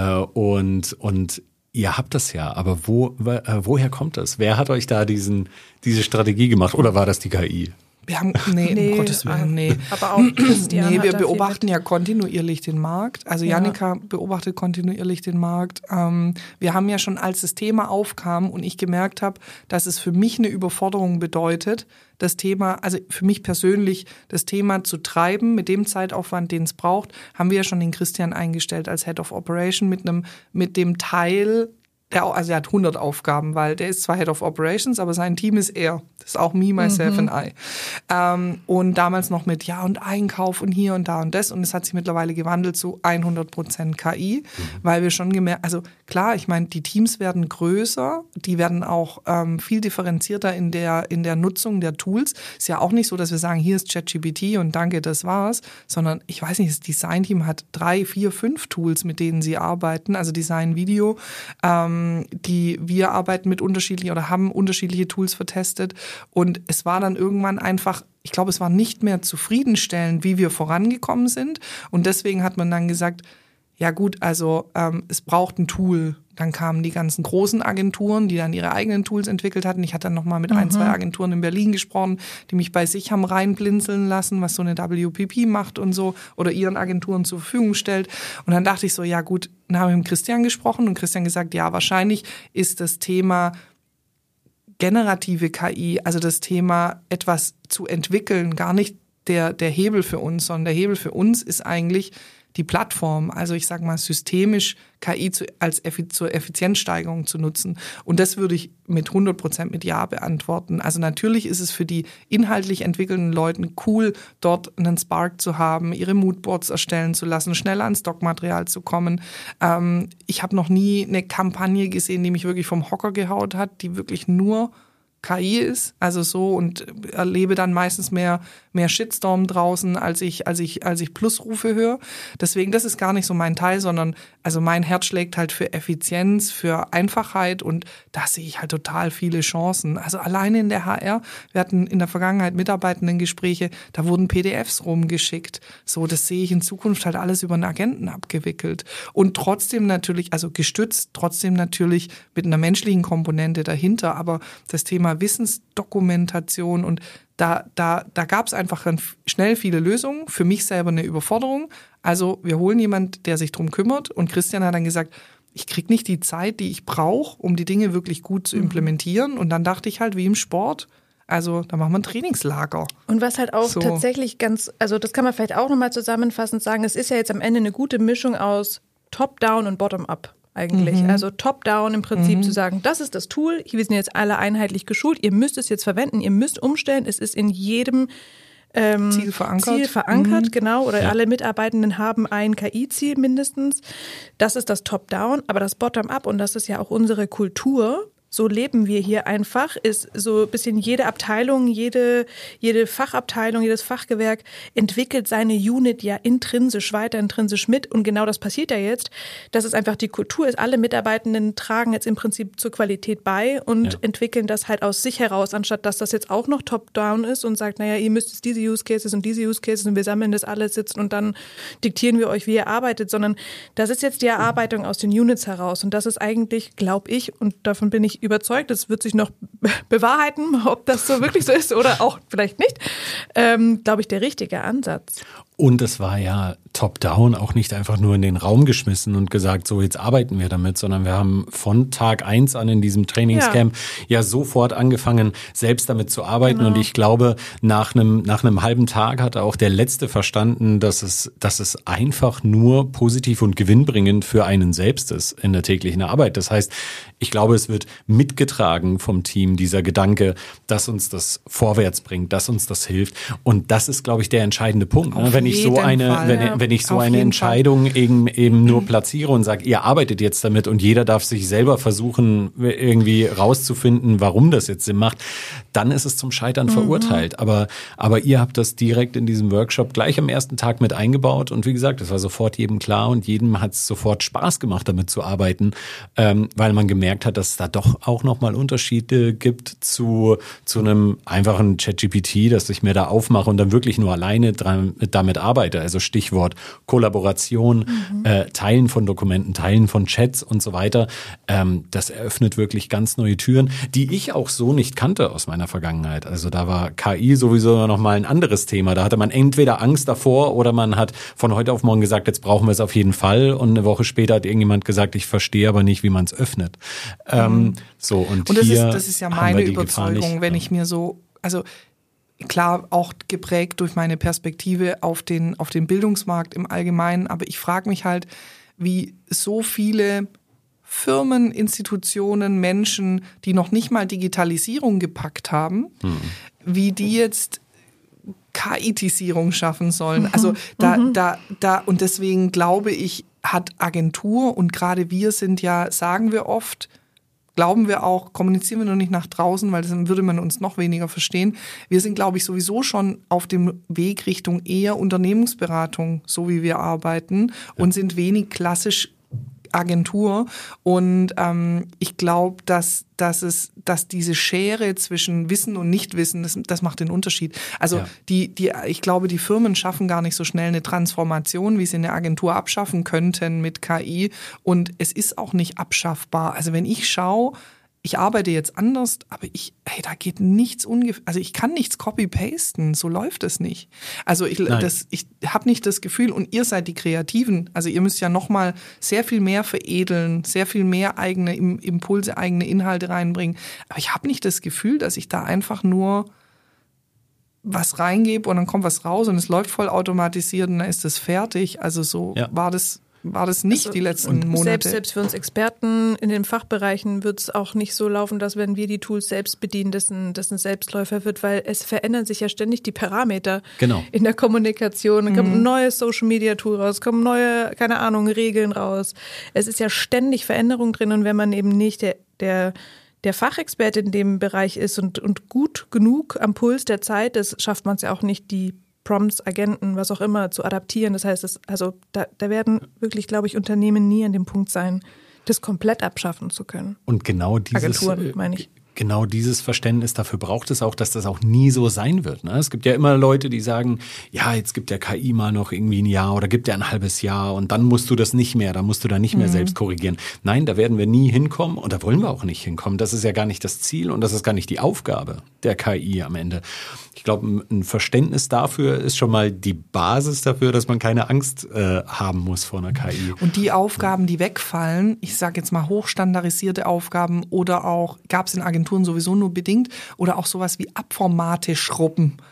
Und, und ihr habt das ja, aber wo, woher kommt das? Wer hat euch da diesen, diese Strategie gemacht oder war das die K I? Wir haben, nee, nee, um Gottes Willen, nee. Aber auch Christian Nee, wir hat beobachten ja kontinuierlich den Markt. Also Ja. Jannika beobachtet kontinuierlich den Markt. Ähm, wir haben ja schon, als das Thema aufkam und ich gemerkt habe, dass es für mich eine Überforderung bedeutet, das Thema, also für mich persönlich, das Thema zu treiben mit dem Zeitaufwand, den es braucht, haben wir ja schon den Christian eingestellt als Head of Operation mit einem, mit dem Teil, der, also er hat hundert Aufgaben, weil der ist zwar Head of Operations, aber sein Team ist er. Das ist auch me, myself mhm. and I. Ähm, und damals noch mit ja und Einkauf und hier und da und das. Und es hat sich mittlerweile gewandelt zu hundert Prozent K I, mhm. weil wir schon gemerkt, also klar, ich meine, die Teams werden größer, die werden auch ähm, viel differenzierter in der, in der Nutzung der Tools. Ist ja auch nicht so, dass wir sagen, hier ist ChatGPT und danke, das war's, sondern ich weiß nicht, das Design-Team hat drei, vier, fünf Tools, mit denen sie arbeiten, also Design, Video, ähm, die wir arbeiten mit unterschiedlichen oder haben unterschiedliche Tools vertestet und es war dann irgendwann einfach, ich glaube, es war nicht mehr zufriedenstellend, wie wir vorangekommen sind und deswegen hat man dann gesagt, ja gut, also ähm, es braucht ein Tool. Dann kamen die ganzen großen Agenturen, die dann ihre eigenen Tools entwickelt hatten. Ich hatte dann nochmal mit mhm. ein, zwei Agenturen in Berlin gesprochen, die mich bei sich haben reinblinzeln lassen, was so eine W P P macht und so oder ihren Agenturen zur Verfügung stellt. Und dann dachte ich so, ja gut, dann habe ich mit Christian gesprochen und Christian gesagt, ja, wahrscheinlich ist das Thema generative K I, also das Thema etwas zu entwickeln, gar nicht der, der Hebel für uns, sondern der Hebel für uns ist eigentlich die Plattform, also ich sage mal systemisch K I zu, als Effi- zur Effizienzsteigerung zu nutzen. Und das würde ich mit hundert Prozent mit Ja beantworten. Also natürlich ist es für die inhaltlich entwickelnden Leute cool, dort einen Spark zu haben, ihre Moodboards erstellen zu lassen, schneller ans Stockmaterial zu kommen. Ähm, ich habe noch nie eine Kampagne gesehen, die mich wirklich vom Hocker gehaut hat, die wirklich nur K I ist, also so und erlebe dann meistens mehr mehr Shitstorm draußen, als ich als ich als ich Plusrufe höre. Deswegen, das ist gar nicht so mein Teil, sondern also mein Herz schlägt halt für Effizienz, für Einfachheit und da sehe ich halt total viele Chancen. Also alleine in der H R, wir hatten in der Vergangenheit Mitarbeitendengespräche, da wurden P D Fs rumgeschickt. So, das sehe ich in Zukunft halt alles über einen Agenten abgewickelt und trotzdem natürlich, also gestützt, trotzdem natürlich mit einer menschlichen Komponente dahinter, aber das Thema Wissensdokumentation und da, da, da gab es einfach dann schnell viele Lösungen. Für mich selber eine Überforderung. Also wir holen jemand, der sich drum kümmert und Christian hat dann gesagt, ich krieg nicht die Zeit, die ich brauche, um die Dinge wirklich gut zu implementieren. Und dann dachte ich halt, wie im Sport, also da machen wir ein Trainingslager. Und was halt auch so. tatsächlich ganz, also das kann man vielleicht auch nochmal zusammenfassend sagen, es ist ja jetzt am Ende eine gute Mischung aus Top-Down und Bottom-Up eigentlich. Mhm. Also Top-Down im Prinzip mhm. zu sagen, das ist das Tool, wir sind jetzt alle einheitlich geschult, ihr müsst es jetzt verwenden, ihr müsst umstellen, es ist in jedem ähm, Ziel verankert. Ziel verankert, mhm. genau, oder ja. alle Mitarbeitenden haben ein K I-Ziel mindestens. Das ist das Top-Down, aber das Bottom-Up, und das ist ja auch unsere Kultur, so leben wir hier einfach, ist so ein bisschen jede Abteilung, jede, jede Fachabteilung, jedes Fachgewerk entwickelt seine Unit ja intrinsisch weiter, intrinsisch mit. Und genau das passiert ja jetzt, dass es einfach die Kultur ist. Alle Mitarbeitenden tragen jetzt im Prinzip zur Qualität bei und ja. entwickeln das halt aus sich heraus, anstatt dass das jetzt auch noch top-down ist und sagt, naja, ihr müsst jetzt diese Use Cases und diese Use Cases und wir sammeln das alles sitzen und dann diktieren wir euch, wie ihr arbeitet, sondern das ist jetzt die Erarbeitung aus den Units heraus. Und das ist eigentlich, glaube ich, und davon bin ich überzeugt, es wird sich noch bewahrheiten, ob das so wirklich so ist oder auch vielleicht nicht, ähm, glaube ich, der richtige Ansatz. Und es war ja top-down auch nicht einfach nur in den Raum geschmissen und gesagt, so jetzt arbeiten wir damit, sondern wir haben von Tag eins an in diesem Trainingscamp ja, ja sofort angefangen, selbst damit zu arbeiten. Genau. Und ich glaube, nach einem, nach einem halben Tag hat auch der Letzte verstanden, dass es, dass es einfach nur positiv und gewinnbringend für einen selbst ist in der täglichen Arbeit. Das heißt, ich glaube, es wird mitgetragen vom Team, dieser Gedanke, dass uns das vorwärts bringt, dass uns das hilft. Und das ist, glaube ich, der entscheidende Punkt. Auf wenn ich so eine, Fall, wenn, ja. wenn ich so Auf eine Entscheidung eben, eben nur mhm. platziere und sage, ihr arbeitet jetzt damit und jeder darf sich selber versuchen, irgendwie rauszufinden, warum das jetzt Sinn macht, dann ist es zum Scheitern mhm. verurteilt. Aber, aber ihr habt das direkt in diesem Workshop gleich am ersten Tag mit eingebaut und wie gesagt, es war sofort jedem klar und jedem hat es sofort Spaß gemacht, damit zu arbeiten, ähm, weil man gemerkt hat, dass es da doch auch nochmal Unterschiede gibt zu, zu einem einfachen ChatGPT, dass ich mir da aufmache und dann wirklich nur alleine dran, damit arbeite. Also Stichwort Kollaboration, mhm. äh, Teilen von Dokumenten, Teilen von Chats und so weiter. Ähm, das eröffnet wirklich ganz neue Türen, die ich auch so nicht kannte aus meiner Vergangenheit. Also da war K I sowieso nochmal ein anderes Thema. Da hatte man entweder Angst davor oder man hat von heute auf morgen gesagt, jetzt brauchen wir es auf jeden Fall. Und eine Woche später hat irgendjemand gesagt, ich verstehe aber nicht, wie man es öffnet. Mhm. Ähm, so und, und das hier ist, das ist ja meine Überzeugung, wenn ich mir so, also klar, auch geprägt durch meine Perspektive auf den, auf den Bildungsmarkt im Allgemeinen. Aber ich frage mich halt, wie so viele Firmen, Institutionen, Menschen, die noch nicht mal Digitalisierung gepackt haben, hm. wie die jetzt K I-Tisierung schaffen sollen. Mhm. Also da, mhm. da, da, und deswegen glaube ich, hat Agentur und gerade wir sind ja, sagen wir oft, glauben wir auch, kommunizieren wir nur nicht nach draußen, weil dann würde man uns noch weniger verstehen. Wir sind, glaube ich, sowieso schon auf dem Weg Richtung eher Unternehmensberatung, so wie wir arbeiten, ja. und sind wenig klassisch Agentur. Und ähm, ich glaube, dass, dass es, dass diese Schere zwischen Wissen und Nichtwissen, das, das macht den Unterschied. Also ja. die, die, ich glaube, die Firmen schaffen gar nicht so schnell eine Transformation, wie sie eine Agentur abschaffen könnten mit K I. Und es ist auch nicht abschaffbar. Also wenn ich schaue, ich arbeite jetzt anders, aber ich, hey, da geht nichts ungefähr, also ich kann nichts copy-pasten, so läuft es nicht. Also ich, das, ich habe nicht das Gefühl, und ihr seid die Kreativen, also ihr müsst ja nochmal sehr viel mehr veredeln, sehr viel mehr eigene Impulse, eigene Inhalte reinbringen, aber ich habe nicht das Gefühl, dass ich da einfach nur was reingebe und dann kommt was raus und es läuft voll automatisiert und dann ist das fertig, also so ja. war das War das nicht also, die letzten Monate? Selbst, selbst für uns Experten in den Fachbereichen wird es auch nicht so laufen, dass wenn wir die Tools selbst bedienen, dass ein, dass ein Selbstläufer wird, weil es verändern sich ja ständig die Parameter genau. in der Kommunikation. Es mhm. kommt ein neues Social-Media-Tool raus, es kommen neue, keine Ahnung, Regeln raus. Es ist ja ständig Veränderung drin und wenn man eben nicht der, der der Fachexperte in dem Bereich ist und, und gut genug am Puls der Zeit ist, schafft man es ja auch nicht, die Prompts, Agenten, was auch immer, zu adaptieren. Das heißt, das, also da, da werden wirklich, glaube ich, Unternehmen nie an dem Punkt sein, das komplett abschaffen zu können. Und genau dieses, Agenturen, meine ich. Genau dieses Verständnis, dafür braucht es auch, dass das auch nie so sein wird. Ne? Es gibt ja immer Leute, die sagen, ja, jetzt gibt der K I mal noch irgendwie ein Jahr oder gibt der ein halbes Jahr und dann musst du das nicht mehr, da musst du da nicht mehr mhm. selbst korrigieren. Nein, da werden wir nie hinkommen und da wollen wir auch nicht hinkommen. Das ist ja gar nicht das Ziel und das ist gar nicht die Aufgabe der K I am Ende. Ich glaube, ein Verständnis dafür ist schon mal die Basis dafür, dass man keine Angst äh, haben muss vor einer K I. Und die Aufgaben, die wegfallen, ich sage jetzt mal hochstandardisierte Aufgaben oder auch, gab es in Agenturen sowieso nur bedingt, oder auch sowas wie Abformate schrubben.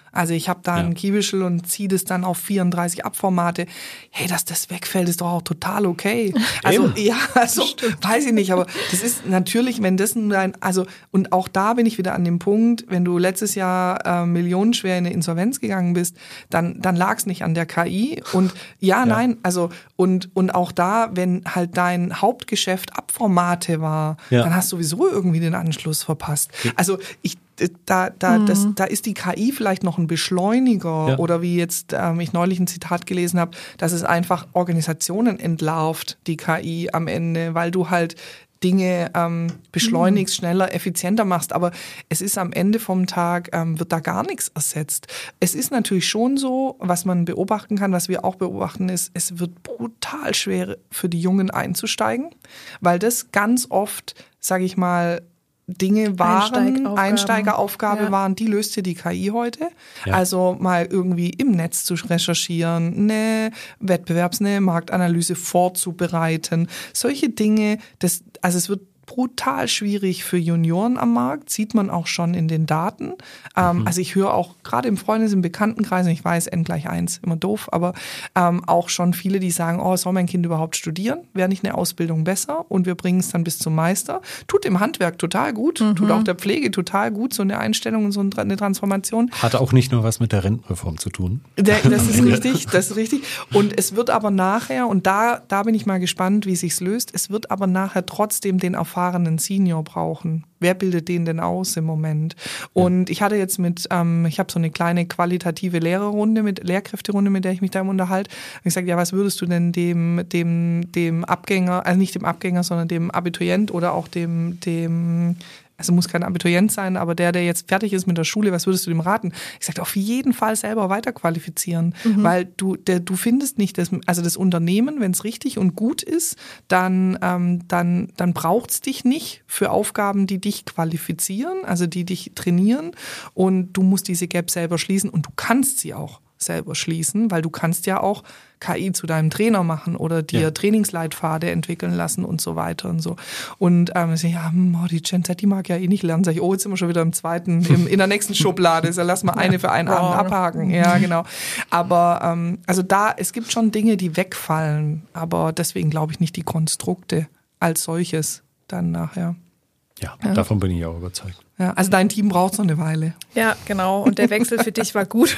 Also ich habe da Ja. ein Kiewischel und ziehe das dann auf vierunddreißig Abformate. Hey, dass das wegfällt, ist doch auch total okay. Also Eben. ja, also weiß ich nicht, aber das ist natürlich, wenn das ein, also und auch da bin ich wieder an dem Punkt, wenn du letztes Jahr äh, millionenschwer in eine Insolvenz gegangen bist, dann dann lag es nicht an der K I und ja, Ja. nein, also und und auch da, wenn halt dein Hauptgeschäft Abformate war, Ja. dann hast du sowieso irgendwie den Anschluss verpasst. Also ich Da, da, das, da ist die K I vielleicht noch ein Beschleuniger Ja. oder wie jetzt ähm, ich neulich ein Zitat gelesen habe, dass es einfach Organisationen entlarvt, die K I am Ende, weil du halt Dinge ähm, beschleunigst, schneller, effizienter machst. Aber es ist am Ende vom Tag, ähm, wird da gar nichts ersetzt. Es ist natürlich schon so, was man beobachten kann, was wir auch beobachten, ist, es wird brutal schwer für die Jungen einzusteigen, weil das ganz oft, sage ich mal, Dinge waren, Einsteigaufgaben. Einsteigeraufgabe Ja. waren, die löst dir die K I heute. Ja. Also mal irgendwie im Netz zu recherchieren, eine Wettbewerbs-, eine Marktanalyse vorzubereiten. Solche Dinge, das, also es wird brutal schwierig für Junioren am Markt, sieht man auch schon in den Daten. Ähm, also ich höre auch gerade im Freundes-, im Bekanntenkreis, ich weiß, N gleich eins, immer doof, aber ähm, auch schon viele, die sagen, oh, soll mein Kind überhaupt studieren? Wäre nicht eine Ausbildung besser? Und wir bringen es dann bis zum Meister. Tut im Handwerk total gut, tut auch der Pflege total gut, so eine Einstellung und so eine Transformation. Hat auch nicht nur was mit der Rentenreform zu tun. Der, das ist richtig, das ist richtig. Und es wird aber nachher, und da, da bin ich mal gespannt, wie sich's löst, es wird aber nachher trotzdem den erfahrenen Senior brauchen. Wer bildet den denn aus im Moment? Und ich hatte jetzt mit, ähm, ich habe so eine kleine qualitative Lehrerrunde, mit Lehrkräfterunde, mit der ich mich da unterhalte. Und ich sage, ja, was würdest du denn dem, dem, dem Abgänger, also nicht dem Abgänger, sondern dem Abiturient oder auch dem, dem also muss kein Abiturient sein, aber der, der jetzt fertig ist mit der Schule, was würdest du dem raten? Ich sage, auf jeden Fall selber weiterqualifizieren, mhm. weil du, der, du findest nicht, das, also das Unternehmen, wenn es richtig und gut ist, dann, ähm, dann, dann braucht es dich nicht für Aufgaben, die dich qualifizieren, also die dich trainieren, und du musst diese Gap selber schließen und du kannst sie auch selber schließen, weil du kannst ja auch K I zu deinem Trainer machen oder dir ja. Trainingsleitpfade entwickeln lassen und so weiter und so. Und ähm, ich sage, ja, oh, die Gen Z, die mag ja eh nicht lernen. Sag ich, oh, jetzt sind wir schon wieder im zweiten, im, in der nächsten Schublade. So, lass mal eine für einen Abend abhaken. Ja, genau. Aber ähm, also da, es gibt schon Dinge, die wegfallen, aber deswegen glaube ich nicht die Konstrukte als solches dann nachher. Ja, ja, davon bin ich auch überzeugt. Ja, also dein Team braucht so eine Weile. Ja, genau. Und der Wechsel für dich war gut.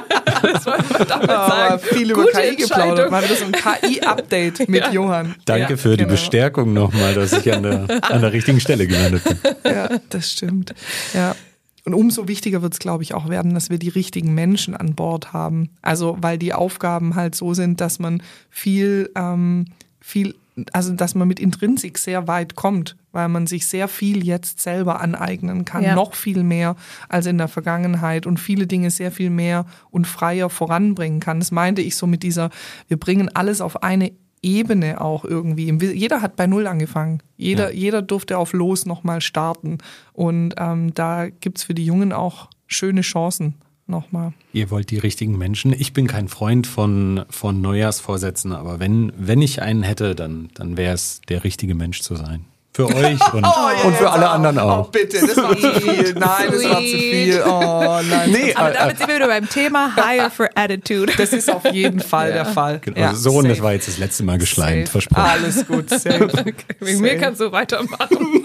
Das wollte man damit sagen. Aber viel über Gute K I geplaudert. Entscheidung. Mal wieder so ein K I-Update mit Ja. Johann. Danke Ja, für die genau. Bestärkung nochmal, dass ich an der, an der richtigen Stelle gelandet bin. Ja, das stimmt. Ja. Und umso wichtiger wird es, glaube ich, auch werden, dass wir die richtigen Menschen an Bord haben. Also, weil die Aufgaben halt so sind, dass man viel, ähm, viel, also dass man mit Intrinsik sehr weit kommt, weil man sich sehr viel jetzt selber aneignen kann, Ja. noch viel mehr als in der Vergangenheit und viele Dinge sehr viel mehr und freier voranbringen kann. Das meinte ich so mit dieser, wir bringen alles auf eine Ebene auch irgendwie. Jeder hat bei Null angefangen. Jeder, Ja. jeder durfte auf Los nochmal starten. Und ähm, da gibt's für die Jungen auch schöne Chancen nochmal. Ihr wollt die richtigen Menschen. Ich bin kein Freund von, von Neujahrsvorsätzen, aber wenn, wenn ich einen hätte, dann, dann wäre es der richtige Mensch zu sein. Für euch und, und für alle anderen auch. Oh, bitte, das war zu viel. Nein, das war zu viel. Oh, nein. Nee, Aber äh, damit sind wir wieder beim Thema Hire for Attitude. Das ist auf jeden Fall der Fall. Genau, Ja, so, und das safe. war jetzt das letzte Mal geschleimt, Safe. versprochen. Alles gut, safe. Wegen mir kannst du weitermachen.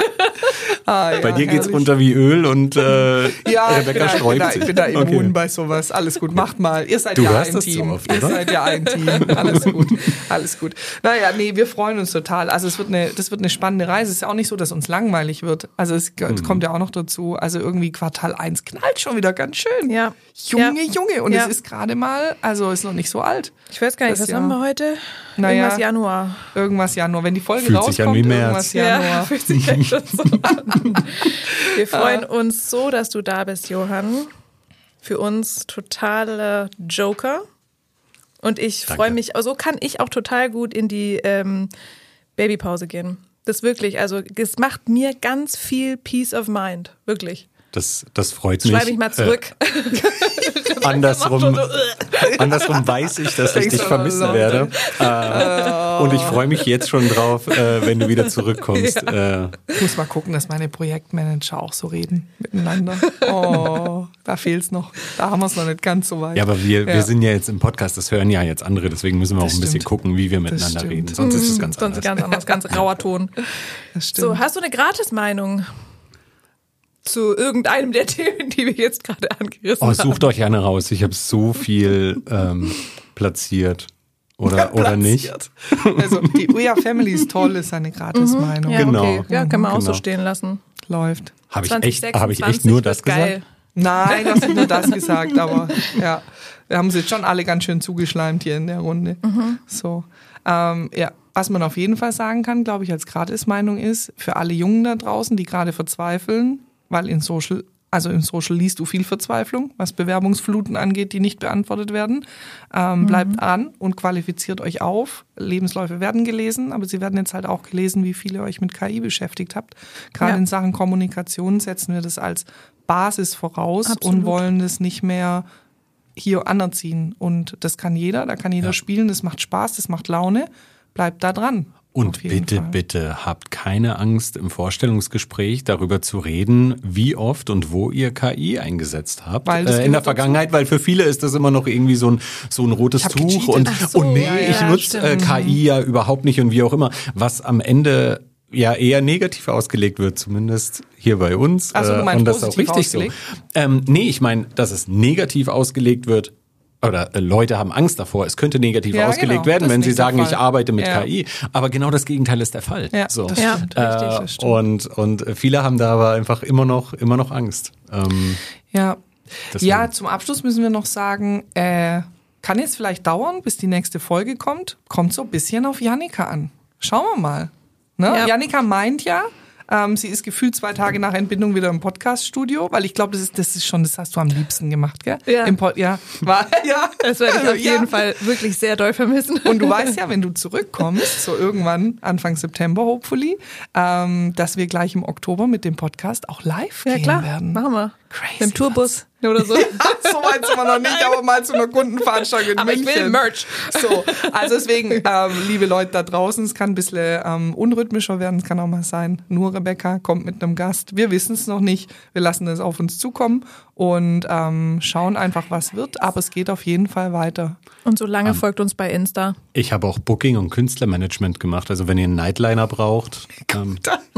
Ah, ja, Bei dir geht's herrlich. runter wie Öl und äh, Ja, ich bin, Rebecca da, ich, bin sträubt da, sich. ich bin da immun Okay. bei sowas. Alles gut, macht mal. Ihr seid Du ja hörst ein das so Team. oft, Ihr oder? seid ja ein Team. Alles gut, alles gut. Naja, nee, wir freuen uns total. Also es wird eine, das wird eine spannende Reise. Es ist ja auch nicht so, dass uns langweilig wird. Also es, Mhm. es kommt ja auch noch dazu. Also irgendwie Quartal eins knallt schon wieder ganz schön. Ja. Junge, Ja. Junge. Und Ja. es ist gerade mal, also ist noch nicht so alt. Ich weiß gar nicht, Das was Jahr. haben wir heute? Naja. Irgendwas Januar. Irgendwas Januar. Wenn die Folge Fühlt sich an rauskommt, wie März. irgendwas Januar. Ja, fühlt sich echt schon so an. Wir freuen uns so, dass du da bist, Johann. Für uns totaler Joker. Und ich Danke. freue mich, so kann ich auch total gut in die ähm, Babypause gehen. Das wirklich, also es macht mir ganz viel Peace of Mind, wirklich. Das, das freut mich. Schreibe ich mal zurück. Äh, andersrum, andersrum weiß ich, dass ich dich vermissen werde. Äh, und ich freue mich jetzt schon drauf, äh, wenn du wieder zurückkommst. Ja. Äh, Ich muss mal gucken, dass meine Projektmanager auch so reden miteinander. Oh, da fehlt's noch. Da haben wir es noch nicht ganz so weit. ja, aber wir, Ja. wir sind ja jetzt im Podcast, das hören ja jetzt andere, deswegen müssen wir Das auch ein bisschen stimmt. gucken, wie wir miteinander stimmt. reden. Sonst ist es ganz Sonst anders. ganz anders, ganz rauer Ton. Das stimmt. So, hast du eine Gratismeinung zu irgendeinem der Themen, die wir jetzt gerade angerissen Oh, haben? sucht euch eine raus. Ich habe so viel ähm, platziert. Oder, oder nicht? Platziert. Also die We Are Family ist toll, ist eine Gratismeinung. Ja, Genau. okay. Ja, kann man auch so Genau. stehen lassen. Läuft. Habe ich, echt- hab ich echt zwanzig nur das wird geil. gesagt? Nein, du hast nicht nur das gesagt, aber ja, wir haben sie jetzt schon alle ganz schön zugeschleimt hier in der Runde. So, ähm, ja, was man auf jeden Fall sagen kann, glaube ich, als Gratismeinung ist, für alle Jungen da draußen, die gerade verzweifeln, weil in Social, also in Social liest du viel Verzweiflung, was Bewerbungsfluten angeht, die nicht beantwortet werden. Ähm, bleibt an und qualifiziert euch auf. Lebensläufe werden gelesen, aber sie werden jetzt halt auch gelesen, wie viele ihr euch mit K I beschäftigt habt. Gerade Ja. in Sachen Kommunikation setzen wir das als Basis voraus Absolut. und wollen das nicht mehr hier anerziehen. Und das kann jeder, da kann jeder Ja. spielen, das macht Spaß, das macht Laune. Bleibt da dran. Und Auf jeden bitte, Fall. bitte habt keine Angst, im Vorstellungsgespräch darüber zu reden, wie oft und wo ihr K I eingesetzt habt Weil das äh, in der gehört dazu. Vergangenheit, weil für viele ist das immer noch irgendwie so ein, so ein rotes Ich hab Tuch gecheatet. und, Ach so, und nee, ja, ich ja, nutze äh, stimmt. K I ja überhaupt nicht und wie auch immer, was am Ende ja eher negativ ausgelegt wird, zumindest hier bei uns. Ach so, du äh, meinst und das ist auch positiv richtig ausgelegt? so. Ähm, nee, ich meine, dass es negativ ausgelegt wird, oder äh, Leute haben Angst davor, es könnte negativ Ja, ausgelegt genau. werden, Das ist wenn sie nicht der sagen, ich Fall. arbeite mit Ja. K I. Aber genau das Gegenteil ist der Fall. Ja, so. das Ja, stimmt. Äh, Richtig, das stimmt. und, und viele haben da aber einfach immer noch, immer noch Angst. Ähm, Ja. Deswegen. Ja, zum Abschluss müssen wir noch sagen, äh, kann jetzt vielleicht dauern, bis die nächste Folge kommt. Kommt so ein bisschen auf Jannika an. Schauen wir mal. Ne? Ja. Jannika meint ja, ähm, sie ist gefühlt zwei Tage nach Entbindung wieder im Podcast-Studio, weil ich glaube, das ist, das ist schon, das hast du am liebsten gemacht, gell? Ja. Im Pod, ja. War, ja. Das werde ich auf Ja. jeden Fall wirklich sehr doll vermissen. Und du weißt ja, wenn du zurückkommst, so irgendwann Anfang September, hopefully, ähm, dass wir gleich im Oktober mit dem Podcast auch live Ja gehen klar, werden. machen wir. Crazy Mit dem Tourbus oder so. so weit sind wir noch nicht, aber mal zu einer Kundenveranstaltung in Aber ich München. will Merch. So, also deswegen, ähm, liebe Leute da draußen, es kann ein bisschen ähm, unrhythmischer werden, es kann auch mal sein, nur Rebecca kommt mit einem Gast. Wir wissen es noch nicht, wir lassen es auf uns zukommen und ähm, schauen einfach, was wird, aber es geht auf jeden Fall weiter. Und so lange folgt uns bei Insta. ich habe auch Booking und Künstlermanagement gemacht. Also wenn ihr einen Nightliner braucht, ähm,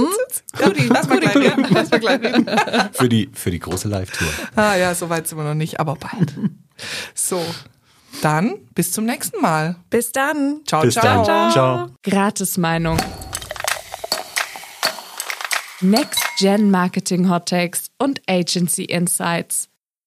Guti, lass mal gleich reden. Lass mal gleich reden. für die, für die große Live-Tour. Ah ja, so weit sind wir noch nicht, aber bald. So, dann bis zum nächsten Mal. Bis dann. Ciao, Bis ciao. dann. Ciao. Gratismeinung. Next Gen Marketing Hot Takes und Agency Insights.